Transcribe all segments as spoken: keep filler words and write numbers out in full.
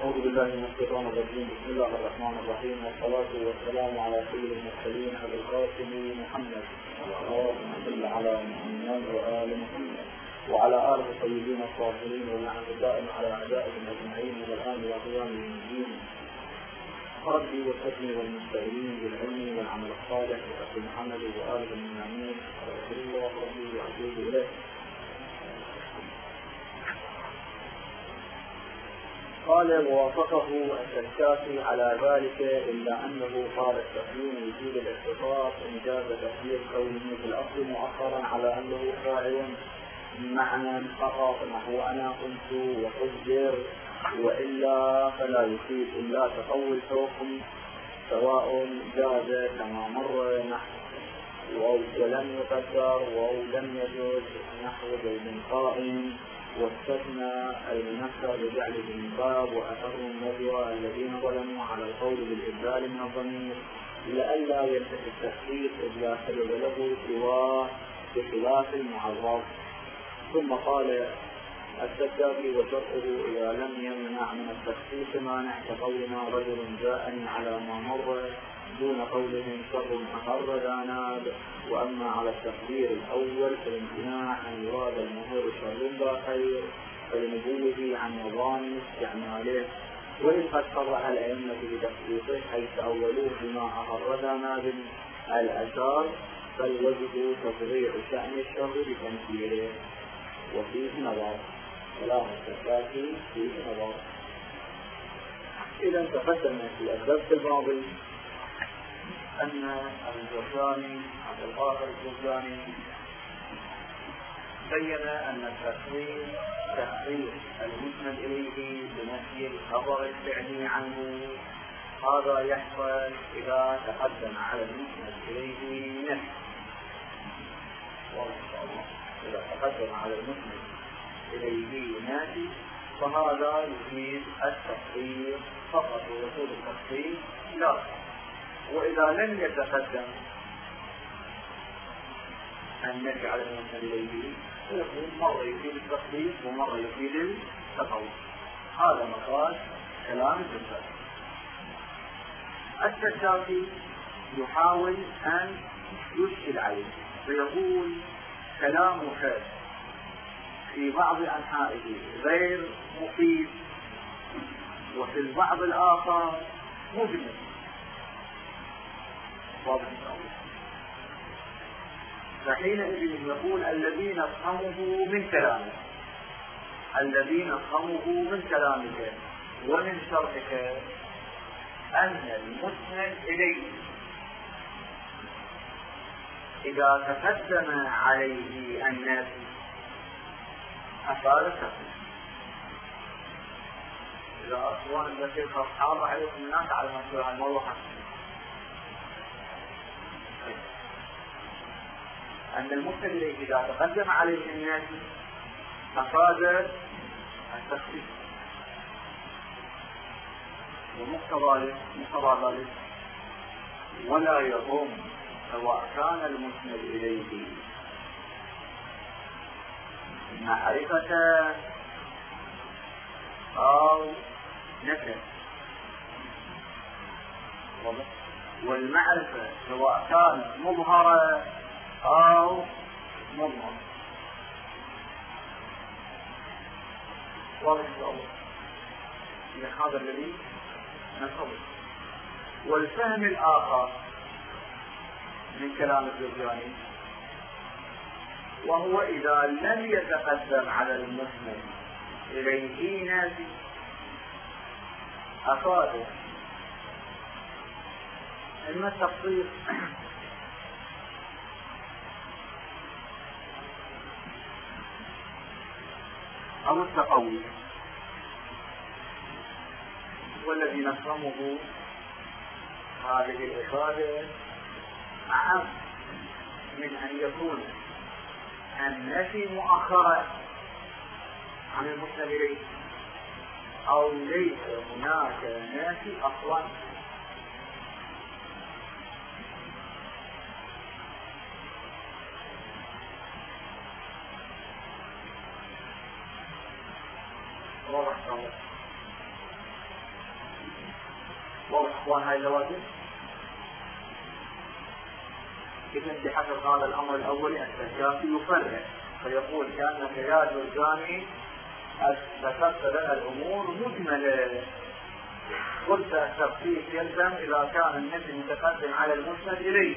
أعوذ بالله من الشيطان الرجيم. بسم الله الرحمن الرحيم، والصلاة والسلام على سيد المرسلين أبي القاسم محمد، اللهم صل على محمد وآل محمد وعلى آله الطيبين الطاهرين واللعنة الدائمة على أعدائهم أجمعين إلى الآن وقيام الدين. ربي وحسني والمستعينين بالعلم والعمل الصالح وأخي محمد وآله المؤمنين، رسول الله ربي وأتوب إليه. قال ووافقه الشافعي على ذلك، إلا أنه قال التقديم يفيد الاختصاص إن جاز تفسير كونه في الأصل مؤخرا على أنه فاعل معنى فقط، نحو أنا كنت وقدر، وإلا فلا يفيد إلا تطول حكم سواء جاز كما مر نحو أو لم يقدر أو لم يجوز نحو زيد قائم، واستثنى المنكر بجعله من باب وأثروا النجوى الذين ظلموا على القول بالإبدال من الضمير لئلا ينتهي التخصيص إذ لا سبب له سواه بخلاف المعرض. ثم قال السكاكي وشرطه إذا لم يمنع من التخصيص مانع كقولنا رجل جاءني على ما مر دون قولهم شر أحر ذا ناب. وأما على التقدير الأول فالامتناع أن يراد المهور شر ذا خير فلنبوه عن نظام استعماله، وإن قد صرح الأئمة بتخصيصه حيث أولوه بما أحر ذا ناب الأشار فالوجه تضيع شأن الشر بتمثيله وفيه نظر. كلام السكاكي فيه نظر. إذا تقدم في الدرس الماضي أن الجرجاني عبد القاهر الجرجاني بين أن التخصيص تخصيص المسند إليه بنفي الخبر الفعلي عنه، هذا يحصل إذا تقدم على المسند إليه نفي. إذا تقدم على المسند إليه نافي فهذا يفيد التخصيص فقط ويكون التخصيص لا. وإذا لم يتقدم النفي على المسند إليه فيكون مرة يفيد التخصيص ومرة يفيد التقويم. هذا مقال كلام الجرجاني. السكاكي يحاول أن يشكل عليه فيقول كلامك في بعض أنحائه غير مفيد وفي البعض الآخر مجمل. فحينئذ يقول الذين افهموه من كلامك الذين افهموه من كلامك ومن شرحك أن المسند إليه إذا تقدم عليه الناس أفعال التقديم. إذا أصوان التي خاصة عليكم الناس على مسؤول الموضوع أن المسند إليه إذا تقدم عليه الناس أفاد التخصيص، ومقتضى ذلك ولا يضم سواء كان المسند إليه معرفة أو نفي، والمعرفة سواء كانت مظهرة أو مضمرة. واضح إن شاء الله. إذا هذا الذي نفهمه. والفهم الآخر من كلام الجرجاني وهو إذا لم يتقدم على المسند إليه نافي أفاده إما التخصيص أو التقوي، والذي نفهمه هذه الإفادة أعم من أن يكون النفي مؤخرا عن المسند إليه أو ليس هناك نافي أصلا. واضح اخوان هاي اللوازم؟ إذن بحسب هذا الأمر الأولي السجافي يفرق فيقول كأنك يا جرجاني ذكرت لنا الأمور مجملة، قلت التخصيص يلزم إذا كان النفي متقدم على المسند إليه.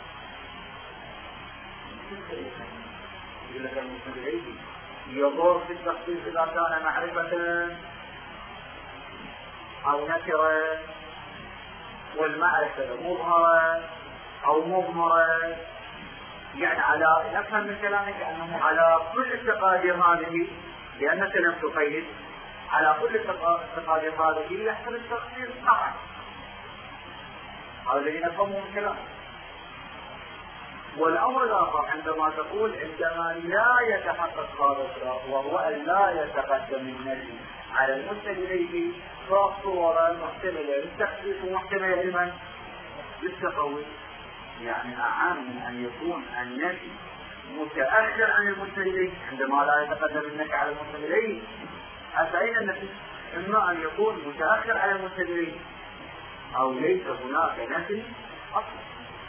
يقول لك المسند إليه يضر في التخصيص إذا كان معرفة أو نكرة، والمعرفة مظهرة أو مضمرة. يعني على نفهم من كلامك أنه على كل التقادير هذه، لأنك لم تقيد على كل التقادير هذه يحصل التخصيص طبعا. هذا الذي نفهمه من كلامك. والأمر الآخر عندما تقول عندما لا يتحقق هذا الشرط وهو أن لا يتقدم النفي على المسند إليه فصورا محتملة للتخصيص ومحتملة لمن؟ للتقوي. يعني أعم من أن يكون النفي متأخر عن المسند إليه عندما لا يتقدم النفي على المسند إليه. أفعين النفي إما أن يكون متأخر على المسند إليه أو ليس هناك نفي أصلا.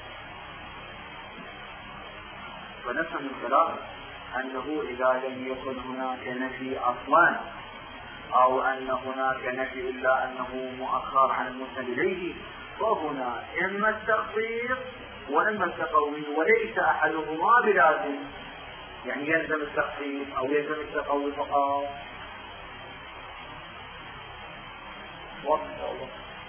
فنفهم من كلامه أنه إذا لم يكن هناك نفي أصلا أو أن هناك نفي إلا أنه مؤخر عن المسند إليه فهنا إما التخصيص وإما التقوي، وليس أحدهما بلازم. يعني يلزم التخصيص أو يلزم التقوي فقط. وقت الله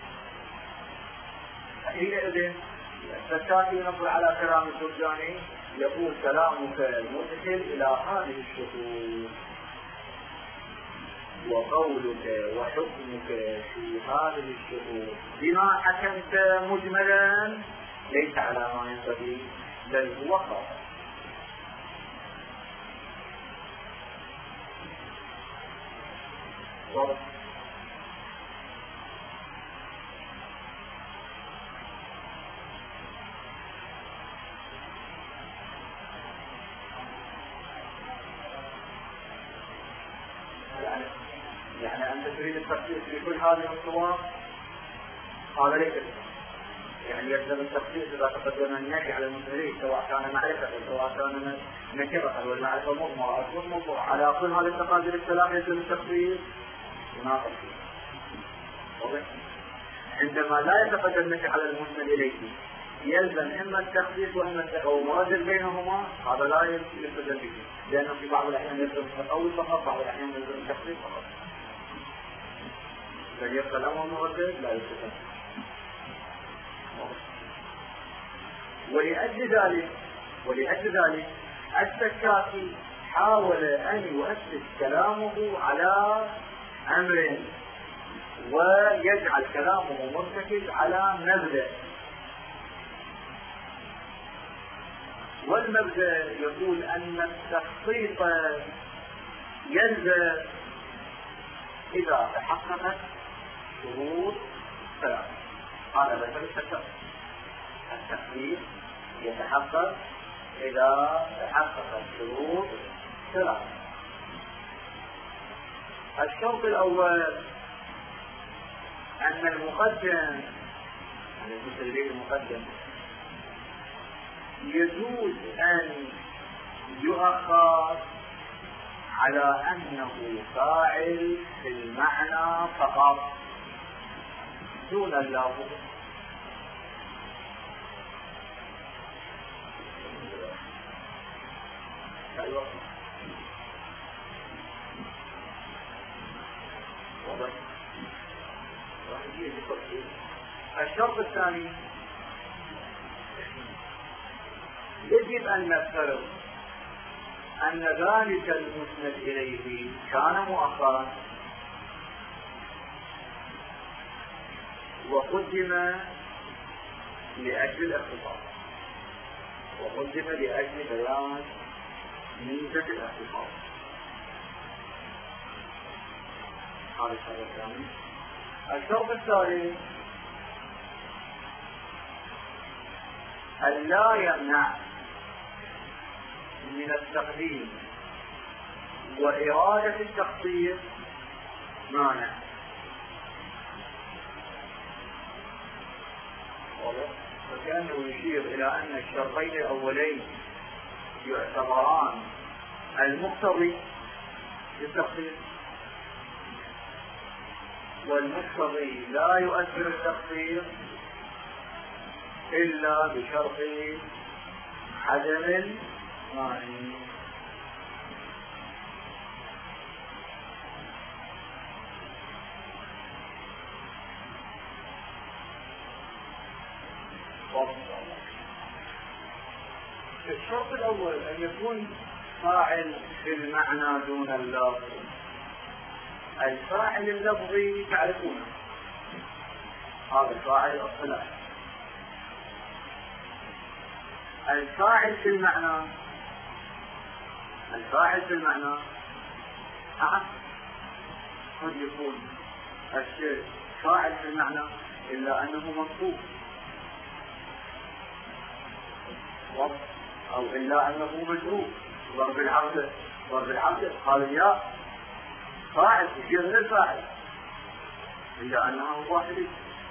حينئذ فالتالي نقول على كلام الجرجاني يقول كلامك المدخل إلى هذه الشروط وقولك وحكمك في هذه الشروط بما حكمت مجملا ليس على ما ينبغي بل هو خاطئ. يعني أنت تريد التخصيص في كل هذه الصور؟ هذا ليس يعني يلزم التخصيص إذا تقدم النفي على المسند سواء كان معرفة سواء كان نكرة والمعرفة مضمرة أو غير مضمرة. على كل هذه التقادير الثلاث يلزم التخصيص يناقض فيه. عندما لا يتقدم النفي على المسند إليه يلزم إما التخصيص وإما التقوي، مرجل بينهما هذا لا يلزم به، لأنه في بعض الأحيان يلزم التقوي فقط، بعض الأحيان يلزم التخصيص فقط. فيبقى الأمر مرجل لا يلزم. ولأجل ذلك ولأجل ذلك السكاكي حاول أن يؤسس كلامه على أمر ويجعل كلامه مرتكز على مبدأ، والمبدأ يقول أن التخصيص يلزم إذا تحققت شروط ثلاثة. هذا مثل السكاكي. التخصيص يتحقق إذا تحققت شروط ثلاثة. الشرط الأول أن المقدم المسلمين المقدم يجوز أن يؤخر على أنه فاعل في المعنى فقط دون اللفظ. الشرط الثاني يجب أن نفترض أن ذلك المسند إليه كان مؤخرا وقدم لأجل الاختصاص وقدم لأجل بيان ميزة الاختصاص. هذا الشرط الثاني. الشرط الثالث أن لا يمنع من التقديم وإرادة التخصيص مانع. كأنه يشير إلى أن الشرطين الأولين يعتبران المقتضي للتخصيص، والمقتضي لا يؤثر التخصيص إلا بشرط عدم المانع. الشرط الأول أن يكون فاعل بالمعنى دون اللفظ. الفاعل اللفظي تعرفونه، هذا الفاعل الاصطلاحي. الفاعل في المعنى، الفاعل في المعنى أعرف قد يكون الشيء فاعل في المعنى إلا أنه منصوب، أو إلا أنه مجرور. ضرب العبد، ضرب العبد قال الياء فاعل يصير غير الفاعل إلا أنها مضافة.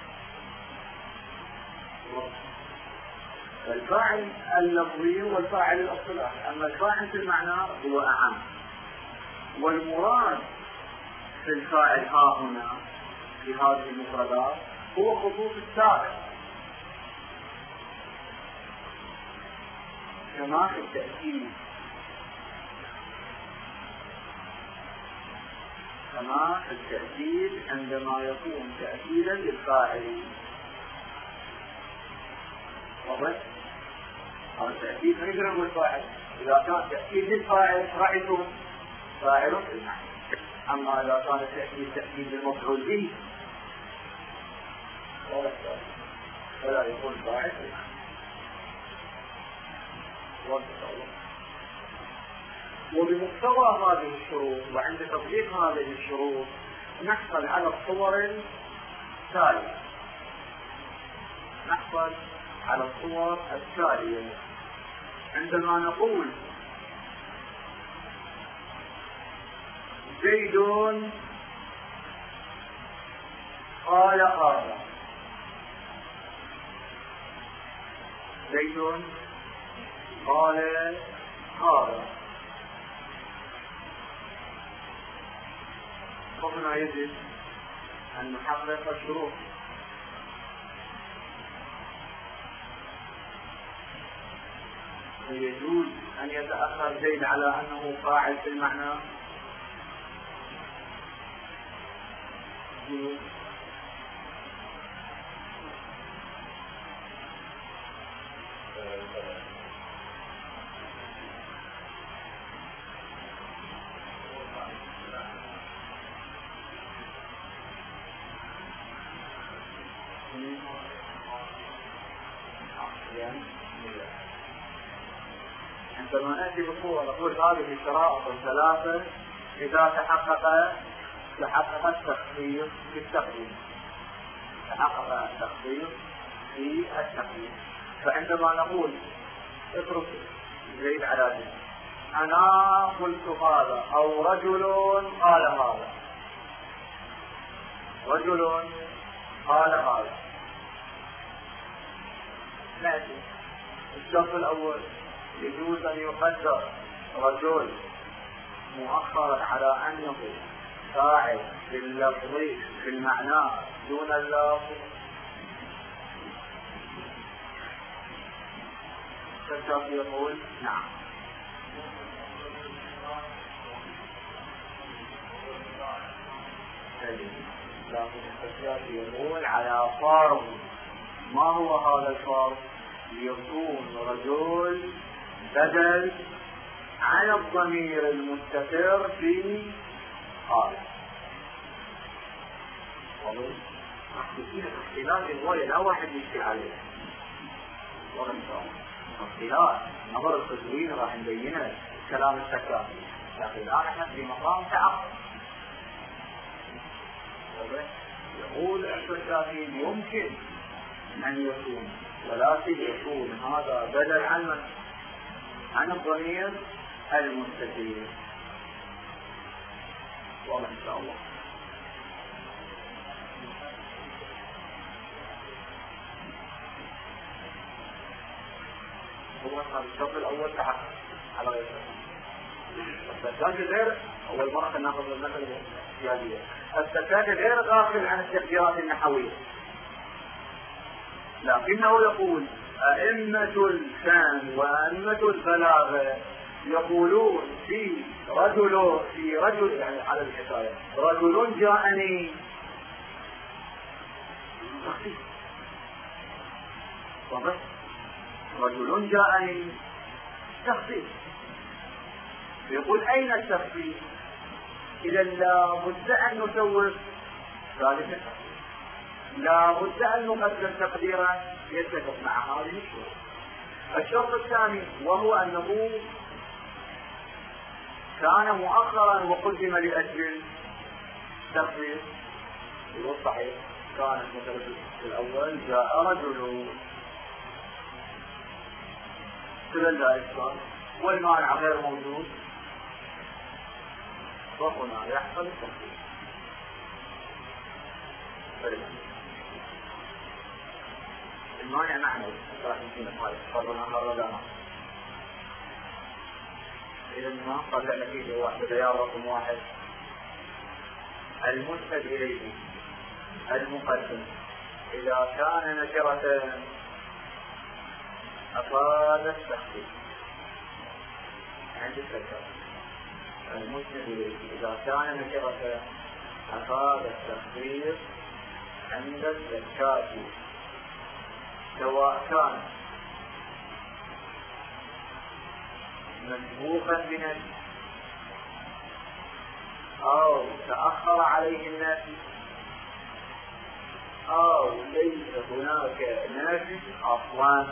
الفاعل اللفظي والفاعل الاصطلاحي. أما الفاعل في المعنى هو أعم، والمراد في الفاعل ها هنا في هذه المفردات هو خصوص السابق، كما في التأكيد، كما في التأكيد عندما يكون تأكيدا للفاعل. واضح؟ هذا التأكيد ما يقدر يقول فاعل. إذا كان تأكيد للفاعل راح يكون فاعل في المعنى. أما إذا كان التأكيد تأكيد للمفعول به فلا يكون فاعل في المعنى. وبمقتضى هذه الشروط وعند تطبيق هذه الشروط نحصل على الصور التالية. نحصل على الصور التالية عندما نقول زيد قال هذا. زيد قال هذا. وهنا يجب أن نحقق الشروط. يجوز أن يتأخر زيد على أنه فاعل في المعنى. عندما نأتي بصورة نقول هذه الشرائط الثلاثة إذا تحقق تحقق التخصيص في التقديم، تحقق التخصيص في التقديم. فعندما نقول اترك زيد على زيد، أنا قلت هذا، أو رجل قال هذا، رجل قال هذا. نأتي الشرط الأول يجوز أن يقدر رجل مؤخرا على أنه فاعل في اللفظ في المعنى دون اللفظ. الشرط يقول نعم. لكن الشرط يقول على فرض. ما هو هذا الفرض؟ يكون رجل بدل عن الضمير المستتر في قال. اختلاف الرواية لا واحد يشتي عليه. اختلاف نظر التدوين راح نبينه كلام التكافي، لكن الآن احنا في مقام تعقل. يقول التكافي يمكن أن يكون، ولكن يكون هذا بدل عن عن الضمير المستتر. والله إن شاء الله. هذا الشرط الأول تحقق على غير الثاني غير أول مرة ناخذ المثل السيادية. الثاني غير غافل عن التفسيرات النحوية، لكنه يقول أئمة الفن وأئمة البلاغة يقولون في رجل في رجل يعني على الحكاية رجل جاءني تخفيف، رجل جاءني تخفيف، يقول أين التخفيف؟ إذا لا بد أن نسوي ذلك، لا بد أن نقدر تقديرا يتفق مع هذه الشروط. الشرط الثاني وهو أنه كان مؤخرا وقدم لأجل التخفيف، يقول صحيح كانت مثل الأول جاء رجل كل ذلك والمانع غير موجود، وهنا يحصل التخفيف. المانع معنوي إذا ما طلع نتيجة واحدة يا رقم واحد المسند إليه المقدم إذا كان نكرة أفاد التخفيف عند التكرار. المسند إليه إذا كان نكرة أفاد التخفيف عند التكرار، سواء كان مسبوقا بنفي أو تأخر عليه النفي أو ليس هناك نفي أصلا.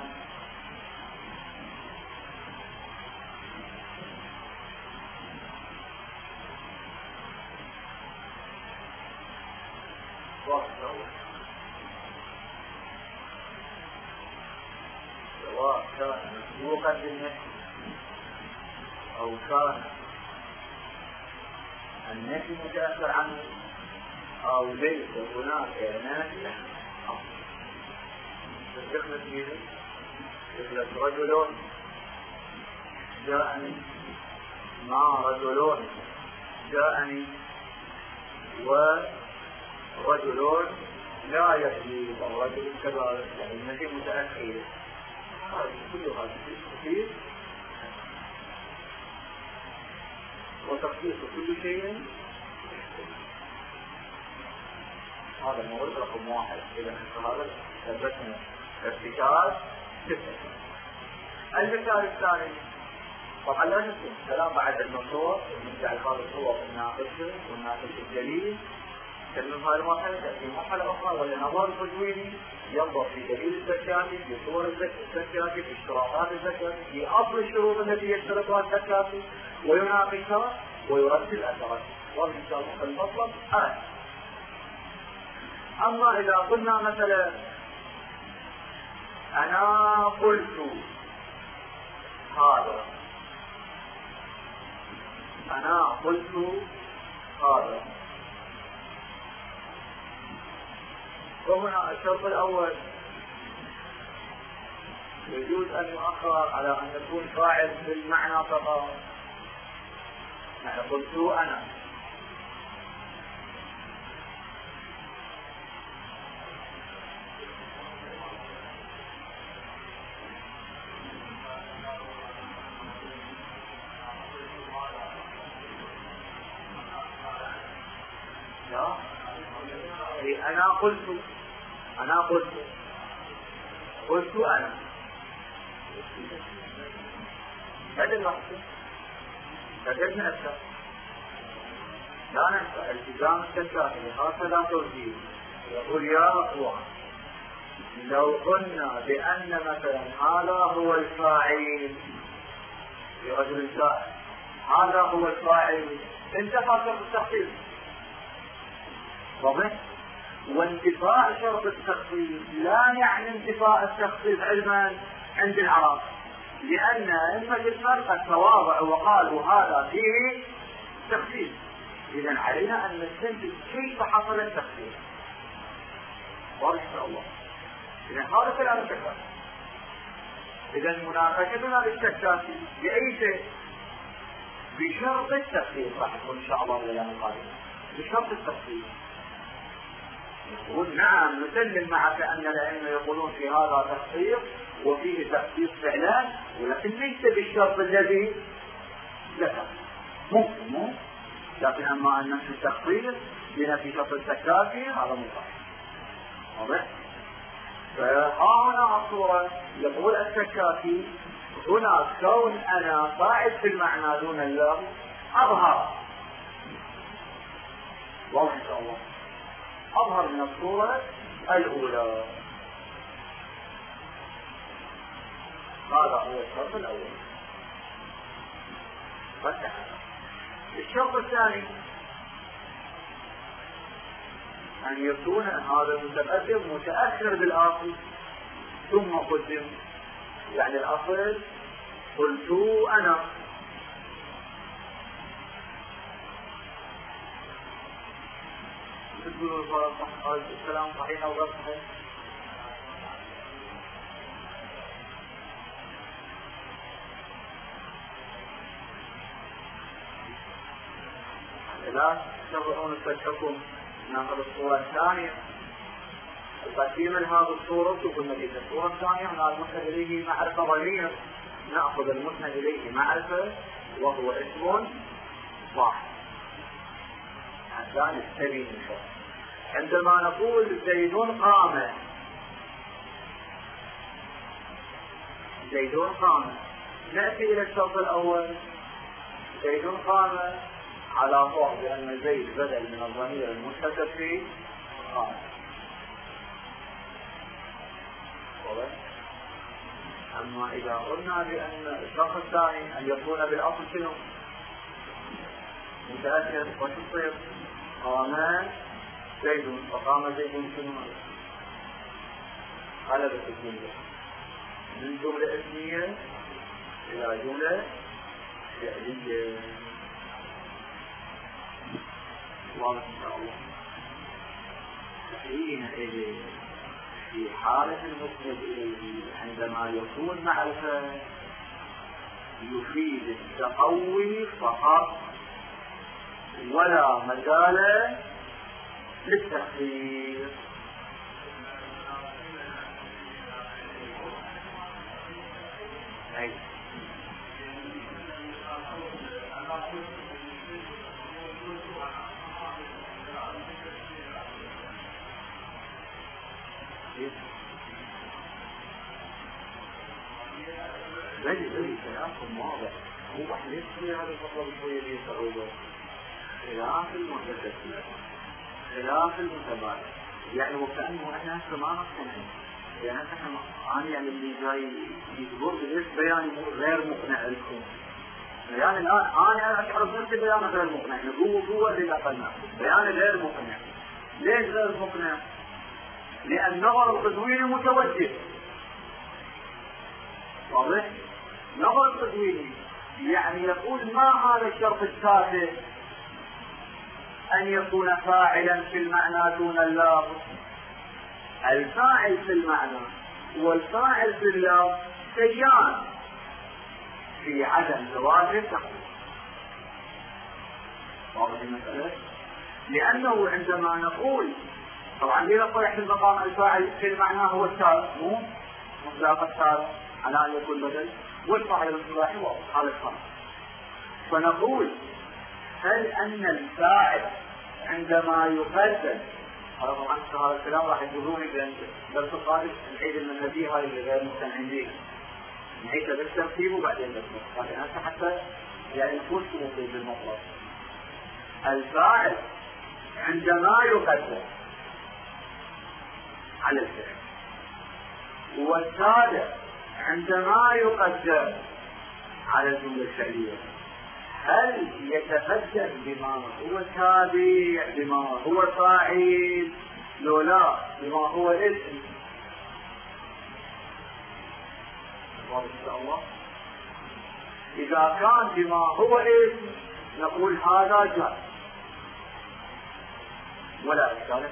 سواء كان مسبوقا بالنفي أو كان النفي متأثر عنه أو ليس هناك نافي أصلا. تدخلت فيه دخلت رجل جاءني مع رجل جاءني ورجل لا يحيي الرجل كذلك، يعني النفي متأخر. هذه كل هذه كثير وتخصيص كل شيء. هذا المورد رقم واحد. إذا هذا ثبتنا ارتكاز ستة. المثال الثاني طبعا لا ننسى الكلام بعد النصوص من تعرفات الصور الناقصة والناقص الجليل. تكلم هذه المرحلة في مرحلة أخرى وهي نظر التجويدي ينظر في دليل الزكاتي، في صور الزكاتي، في اشتراطات الزكاتي، في أصل الشروط التي يشترطها الزكاتي ويناقشها ويرتب أثرها. ومن شاء الله المطلب آه. أما إذا قلنا مثلا أنا قلت هذا أنا قلت هذا، وهنا الشرط الأول يجوز أن يؤخر على أن يكون فاعل بالمعنى فقط. يعني قلت أنا أنا قلت أنا قلت قلت أنا هذا المقصود. فكرنا أكثر لا ننسى التزام التكافل هكذا توجيه. يقول يا أخوان لو قلنا بأن مثلا هذا هو الفاعل لرجل السائل، هذا هو الفاعل، انتهى شرط التخفيف. واضح؟ وانتفاء شرط التخفيف لا يعني انتفاء التخفيف علما عند العرب، لأن أئمة الفن قد تواضعوا وقالوا هذا فيه تخفيف. إذن علينا أن نستنتج كيف حصل التخفيف. واضح إن شاء الله. إذن هذا كلام التكافل. إذا مناقشتنا للشكاكي بأي شيء؟ بشرط التخفيف، راح نقول إن شاء الله الأيام القادمة بشرط التخفيف. نقول نعم نسلم معك أن الأئمة يقولون في هذا تخفيف وفيه تخفيف فعلا، ولكن ليس بالشرط الذي ذكر. ممكن مو لكن أما أن نفس التخفيف بنفي شرط التكافي هذا مو صحيح. واضح؟ فهنا الصورة يقول التكافي هنا كون أنا صاعد في المعنى دون الله أظهر. واضح إن شاء الله؟ أظهر من الصورة الأولى. هذا هو الشرط الأول. فتح. الشرط الثاني أن يكون هذا المتقدم متأخر بالآخر ثم قدم. يعني الأصل قلت أنا، تقولوا الكلام صحيح أو غير صحيح؟ لا تستطيعون الحكم. ناخذ الصورة الثانية القديمة لهذه الصورة. شوف النتيجة. الصورة الثانية هنا المسند إليه معرفة ضمير. نأخذ المسند إليه معرفة وهو اسم واحد. الثاني السبيل إن شاء الله. عندما نقول زيد قام، زيد قام، نأتي إلى الشرط الأول. زيد قام على فرض بأن زيد بدل من الضمير المتصل في قام. أما إذا قلنا بأن الشرط الثاني أن يكون بالأصل شنو؟ متأثر وتصير قام زيد، فقام زيد شنو؟ قلبت الجملة من جملة اسمية إلى جملة فعلية. واضح إن شاء الله. حينئذ في حالة المسند إليه عندما يكون معرفة يفيد التقوي فقط ولا مجال للتخفيف. أي بل بل خلاف واضح. هو احنا نسمي هذا الفصل بشوية دي صعوبة. خلاف المتكلم، خلاف المتبادل. يعني وكأنه احنا هسه ما نقتنع. يعني احنا انا يعني اللي جاي يقول ليش بياني غير مقنع لكم. يعني الان انا اشعر بنفسي بياني غير مقنع. نقول هو اللي قلنا بياني غير مقنع. ليش غير مقنع؟ لأن نظر التدوين متوجه. واضح؟ نظر التدوين يعني يقول ما هذا الشرط الثالث أن يكون فاعلا في المعنى دون اللفظ. الفاعل في المعنى والفاعل في اللفظ شيئان في عدم زواج التقويم. واضح المسألة؟ لأنه عندما نقول طبعا ليه نطرح في المقام الفاعل في المعنى هو الثالث مو مطلق الثالث على أن يكون بدل، والفاعل الاصطلاحي واضح هذا الخمس. فنقول هل أن الفاعل عندما يقدم، هذا طبعا هذا الكلام راح يقولوني بأن درس القادم نعيد المنهجية هذه اللي غير مقتنعين بها نعيدها بالترتيب وبعدين بالمطلق. لكن أنت حتى يعني نقول شنو بالمطلق. الفاعل عندما يقدم على الفعل، والتابع عندما يقدم على الجملة الفعلية، هل يتقدم بما هو تابع بما هو فاعل لو لا بما هو اسم؟ واضح إن شاء الله. إذا كان بما هو اسم نقول هذا جاء ولا إشكال.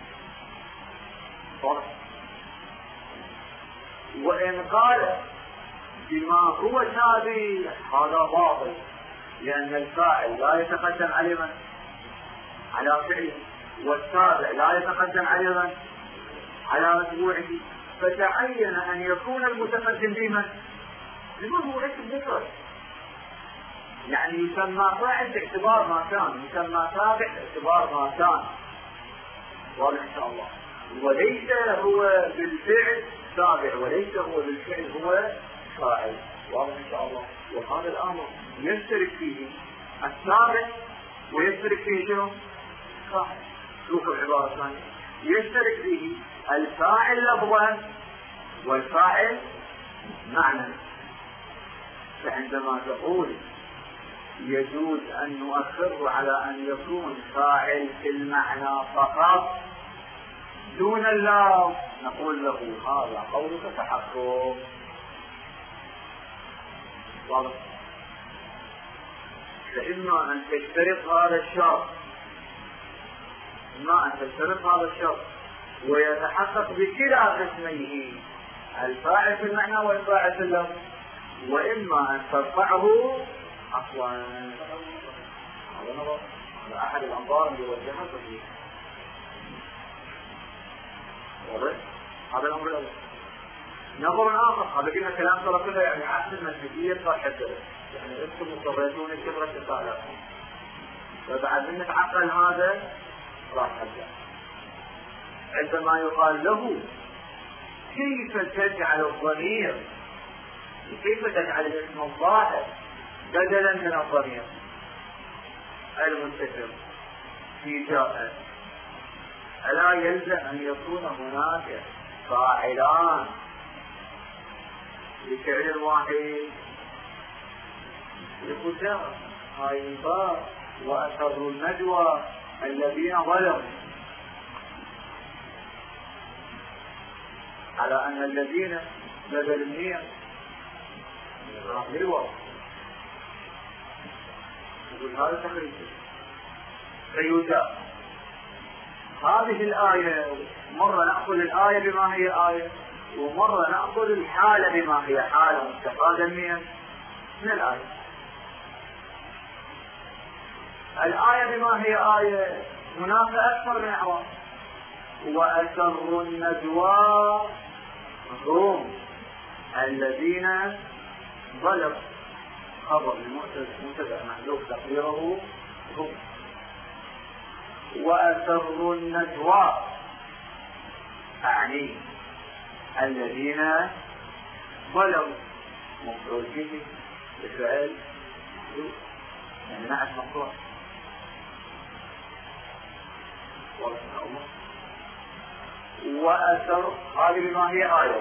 واضح. وإن قال بما هو شابه هذا باطل، لأن الفاعل لا يتقدم على من؟ على فعله، والتابع لا يتقدم على من؟ على متبوعه، فتعين أن يكون المتقدم بمن؟ بمن هو اسم مفرد، يعني يسمى فاعل باعتبار ما كان، يسمى تابع باعتبار ما كان. واضح إن شاء الله. وليس هو بالفعل تابع، وليس هو بالفعل هو فاعل. واضح إن شاء الله. وهذا الأمر يشترك فيه التابع ويشترك فيه شنو؟ فاعل. شوفوا العبارة الثانية، يشترك فيه الفاعل لفظا والفاعل معنى. فعندما تقول يجوز أن نؤخره على أن يكون فاعل في المعنى فقط دون اللفظ، نقول له هذا قولك تحقق. واضح؟ فإما أن تشترط هذا الشرط، إما أن تشترط هذا الشرط ويتحقق بكلا قسميه، الفاعل في المعنى والفاعل في اللفظ، وإما أن ترفعه عفوا. هذا نظر، هذا أحد الأنظار اللي وجهها فيه. واضح؟ هذا الأمر الأول. نظر آخر، هذا كنا كلام ترى كله يعني عكس المنهجية صاحب يعني أنتم مضطرين كبرة التعلق، فبعد من نتعقل هذا راح أبدأ. عندما يقال له كيف تجعل الضمير، كيف تجعل الاسم الظاهر بدلا من الضمير المنتشر في جاء، ألا يلزم أن يكون هناك فاعلان لفعل واحد؟ يقول جاء هاي الباب وأسروا النجوى الذين ظلموا، على أن الذين بدل النية راح للواقع. يقول هذا تخريج. فيوجد هذه الآية، مرة نأخذ الآية بما هي آية، ومرة نأخذ الحالة بما هي حالة مستفادة من الآية. الآية بما هي آية هناك أكثر من إعراب. وأسروا النجوى هم الذين ظلموا، خبر المبتدأ محذوف تقديره هم. وأسروا النجوى أعني الذين ظلموا، مفعول به بفعل يعني نعت مقطوع. وأثر هذه بما هي آية،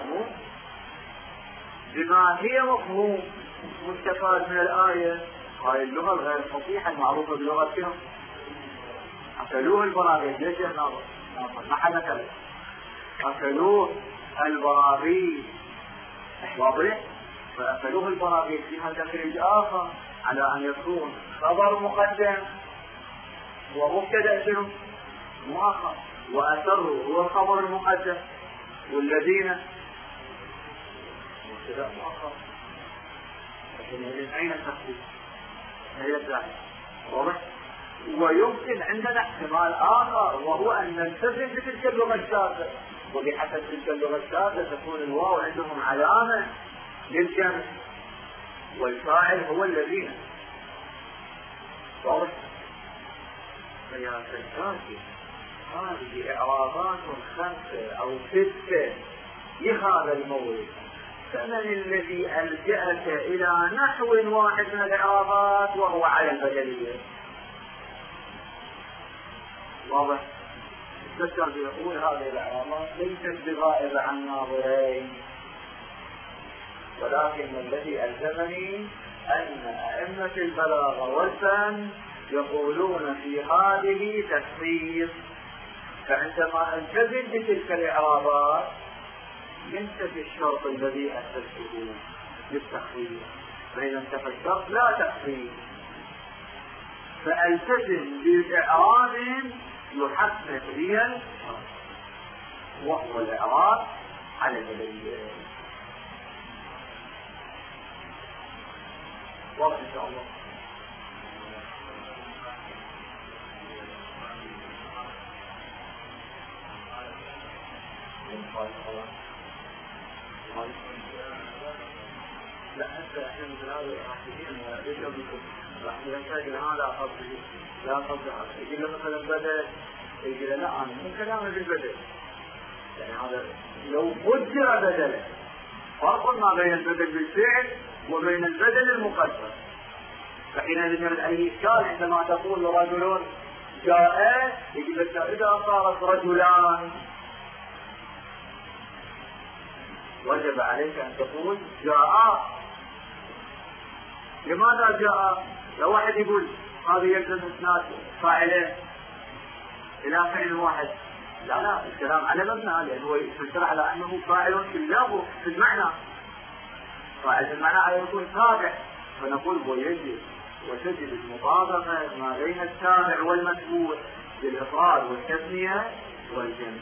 بما هي مفهوم مستفاد من الآية. هاي اللغة غير الفصيحة المعروفة بلغتهم، أكلوه البراغيث. ليش ناظر؟ ما حدا كلام. أكلوه البراغيث، واضح؟ فأكلوه البراغيث فيها تخريج آخر على أن يكون خبر مقدم ومبتدأ شنو؟ مؤخر. وأسروا هو الخبر المقدم، والذين مبتدأ مؤخر. لكن أين التخريج؟ هي الداعي. واضح؟ ويمكن عندنا احتمال آخر، وهو أن نلتزم بتلك اللغة الشاذة، وبحسب تلك اللغة الشاذة تكون الواو عندهم علامة للجمع، والفاعل هو الذين. واضح؟ فيا سيداتي هذه إعرابات خمسة أو ستة لهذا المورد، فمن الذي ألجأك إلى نحو واحد من الإعرابات وهو على البدلية؟ واضح؟ الدكتور يقول هذه الإعرابات ليست بغائبة عن ناظرين، ولكن الذي ألزمني أن أئمة البلاغة والفن يقولون في هذه تخصيص، فعندما ألتزم بتلك الإعرابات ينتفي الشرط الذي أسسته للتخصيص، فإذا انتفى الشرط لا تخصيص، فألتزم بإعراب يحقق لي وهو الإعراب على البدلية. واضح إن شاء الله. لا حتى احنا مثل هذا راح يجينا ليش بكم راح نحتاج لهذا قصدي لا قصدي يجي له مثلا بدل يجي له لا انا من كلامي بالبدل يعني هذا لو بدل بدله فرق ما بين البدل بالفعل وبين البدل المقدر. فحينئذ يرد عليه اشكال عندما تقول رجل جاء يجي لك اذا صارت رجلان وجب عليك ان تقول جاء. لماذا جاء؟ لو واحد يقول هذه يلزم اسناد فاعلين الى فعل واحد لا لا الكلام على مبنى لانه يفسر على انه فاعل في اللفظ في المعنى فاعل في المعنى على يكون تابع فنقول ويجب وتجب المطابقه ما بين التابع والمتبوع بالافراد والتثنيه والجمع.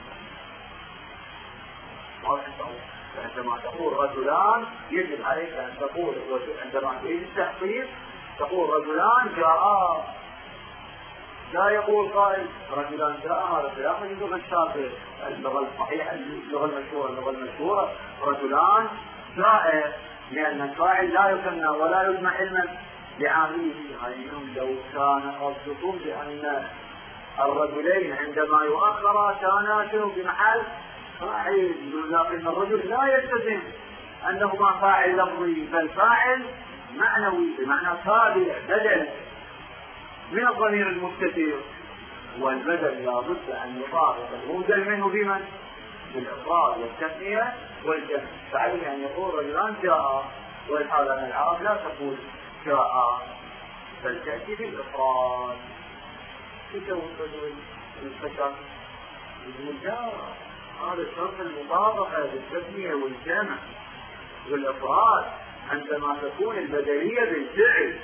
عندما تقول رجلان يجب عليك ان تقول عندما تريد التحقيق تقول رجلان جاء لا يقول قائل رجلان جاء هذا خلاف اللغه الشاذة اللغه الصحيحه اللغه المشهوره اللغه المشهوره رجلان جاء لان الفاعل لا يثنى ولا يجمع علما لعامله. يعني لو كان قصدكم بان الرجلين عندما يؤخرا كانا شنو بمحل فاعل لكن الرجل لا يلتزم انهما فاعل لفظي بل فاعل معنوي بمعنى تابع بدل من الضمير المستتر والبدل لا بد ان يطابق المبدل منه بمن؟ بالافراد والتثنيه والجمع. فعليه ان يقول رجلان جاء والحاله من العرب لا تقول جاء بل تاتي بالافراد. تسوي الفتاه يقول جاء هذا شرط المطابقه بالتثنيه والجمع والافراد عندما تكون البدليه بالفعل.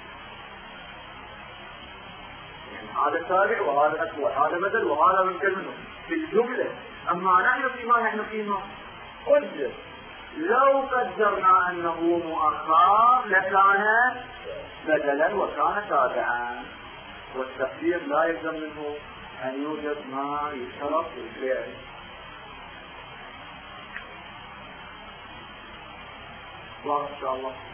هذا تابع وهذا أسوأ هذا بدل وهذا من كلمه في الجملة. أما نحن فيما نحن فيما قدر لو قدرنا أنه مؤخر لكان بدلا وكان تابعا والتقدير لا يلزم منه أن يوجد ما يشترط في الفعل. الله إن شاء الله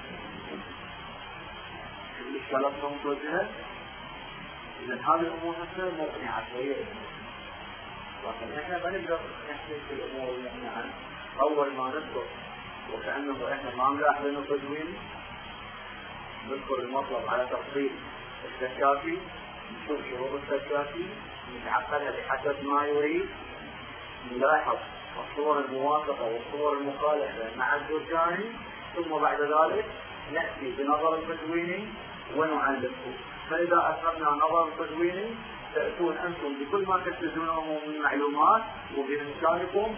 الإشكالات متوجهة. إذا هذه الأمور نفسها مقنعة شوية لكن إحنا بنقدر نحكي في الأمور المقنعة. أول ما نذكر وكأنه إحنا ما نلاحظ إنه تدوين نذكر المطلب على تفصيل السكاكي نشوف شروط السكاكي نتعقلها بحسب ما يريد نلاحظ الصور الموافقة والصور المخالفة مع الجرجاني ثم بعد ذلك نأتي بنظر التدويني ونعلقه. فإذا أثرنا نظر تدويني تأتون أنتم بكل ما تجدونه من معلومات وبإمكانكم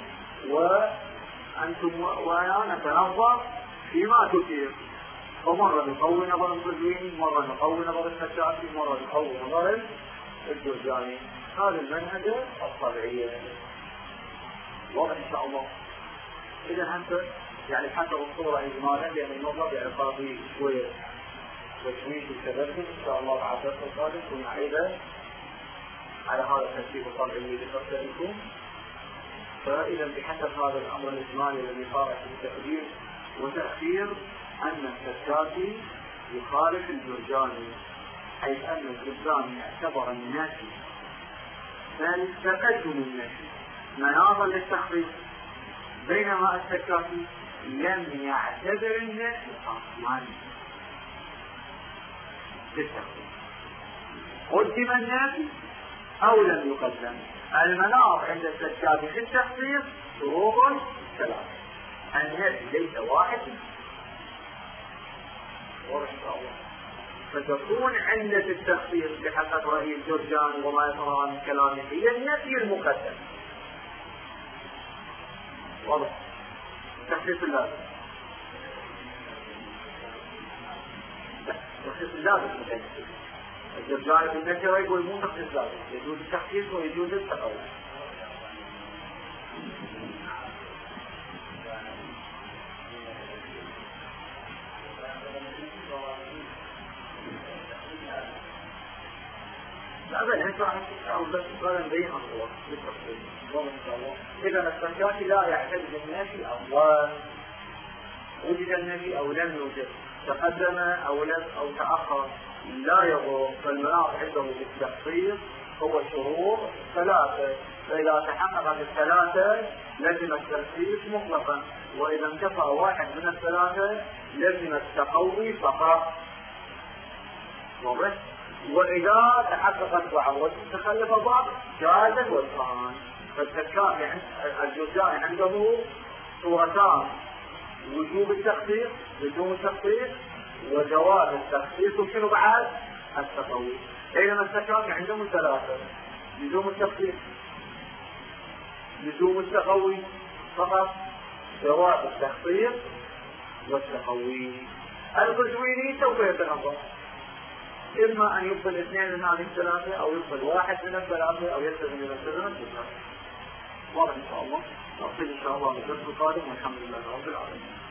وأنتم وأنا نتنظر فيما تثير. فمرة نقوي نظر التدويني مرة نقوي نظر السكاكي مرة نقوي نظر الجرجاني. هذا المنهج الطبيعية واضح إن شاء الله. إذا أنت يعني حسب الصورة إجمالا لأن المطلب يعني قاضي شوية وتشويش التدرج إن شاء الله بعد الدرس القادم ونعيده على هذا الترتيب الطبيعي اللي ذكرت لكم. فإذا بحسب هذا الأمر الإجمالي الذي صار في التقدير وتأخير أن السكاكي يخالف الجرجاني حيث أن الجرجاني اعتبر النفي بل تقدم النفي مناظا للتخفيف بينما السكاكي لم يعتبر النفي أصلا بالتخفيف. قدم النفي أو لم يقدم. المناظ عند السكاكي في التخفيف شروط ثلاثة. النفي ليس واحد فتكون علة التخفيف بحسب رأي الجرجاني وما يظهر من كلامه هي النفي المقدم. واضح؟ تخفيف اللازم تخفيف اللازم الجرجاني بالنكرة يقول مو تخفيف لازم يجوز التخفيف ويجوز التقوى. صاحب أو بس قال بين الصور بالتفصيل. إن شاء الله. إذا الشكاك لا يعتمد النفي أموال وجد النفي أو لم يوجد، تقدم أو لم أو تأخر لا يضر. فالمناط عنده بالتفصيل هو شروط ثلاثة، فإذا تحققت الثلاثة لزم التخصيص مطلقا، وإذا انتفى واحد من الثلاثة لزم التقوي فقط. واضح؟ وإذا تحققت بعض وتخلف بعض جاز الوجهان. فالتكافي عند الجزاء عنده صورتان: وجوب التخصيص لزوم التخصيص وجواز التخصيص وشنو بعد؟ التقوي. بينما التكافي عندهم ثلاثة: لزوم التخصيص، لزوم التقوي فقط، جواز التخصيص والتقوي. القزويني سوف يتنظر، إما أن يقبل اثنين من هذه الثلاثة أو يقبل واحد من الثلاثة أو يلتزم من الثلاثة. واضح إن شاء الله. نصل إن شاء الله للدرس القادم والحمد لله رب العالمين.